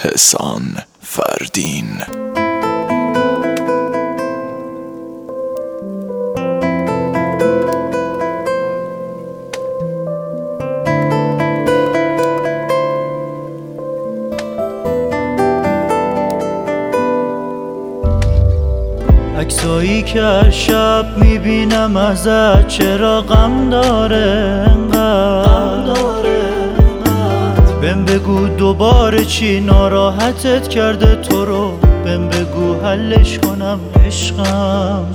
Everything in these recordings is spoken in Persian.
احسان فردین. عکسایی که هر شب میبینم ازت چرا غم داره انقدر؟ بهم بگو دوباره چی ناراحتت کرده تو رو، بهم بگو حلش کنم عشقم.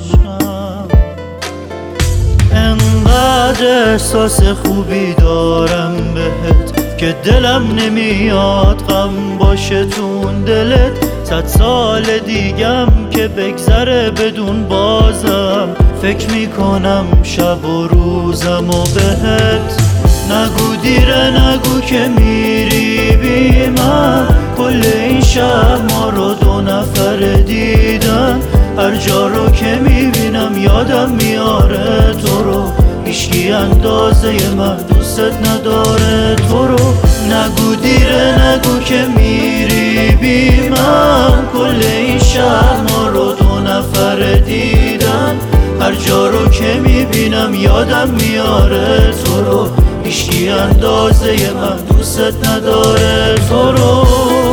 انقدر احساس خوبی دارم بهت که دلم نمیاد غم باشه تو اون دلت. 100 سال دیگم که بگذره بدون بازم فکر میکنم شب و روزم و بهت. نگو دیره نگو که میری بی من، کل این شب ما رو 2 نفر دیدن. هر جا رو که میبینم یادم میاره تو رو، هیچکی اندازه من دوستت نداره تو رو. نگو دیره نگو که میری بی من، کل این شهر ما رو 2 نفر دیدن. هر جا رو که میبینم یادم میاره تو رو، هیچکی اندازه من دوستت نداره تو رو.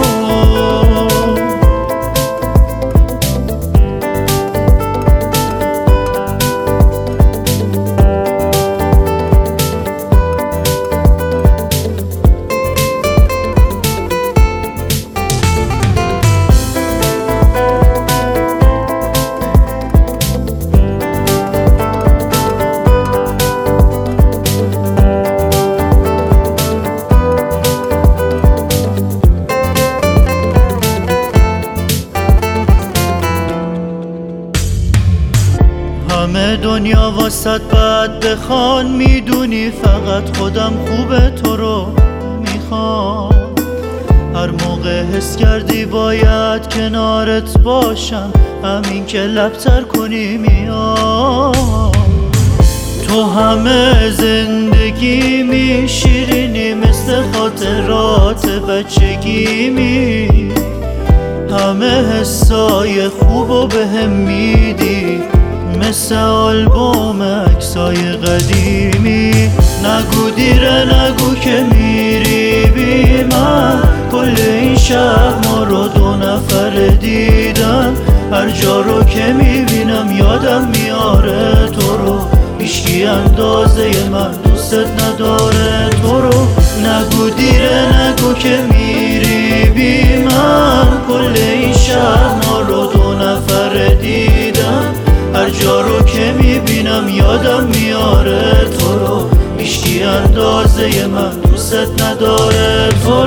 همه دنیا واسط بعد بخوان، میدونی فقط خودم خوبه تو رو میخوام. هر موقع حس کردی باید کنارت باشم، همین که لبتر کنی میام. تو همه زندگیمی شیرینی، مثل خاطرات بچگیمی. همه حسای خوبو بهم میدی، مثل آلبوم عکسای قدیمی. نگو دیره نگو که میری بی من، کل این شهر ما رو 2 نفر دیدن. هر جا رو که میبینم یادم میاره تو رو، هیچکی اندازه من دوستت نداره تو رو. نگو دیره نگو که میری بی من، کل این شهر ما رو 2 نفر دیدن. هر جا رو که میبینم یادم میاره تو رو، هیچکی اندازه من دوستت نداره تو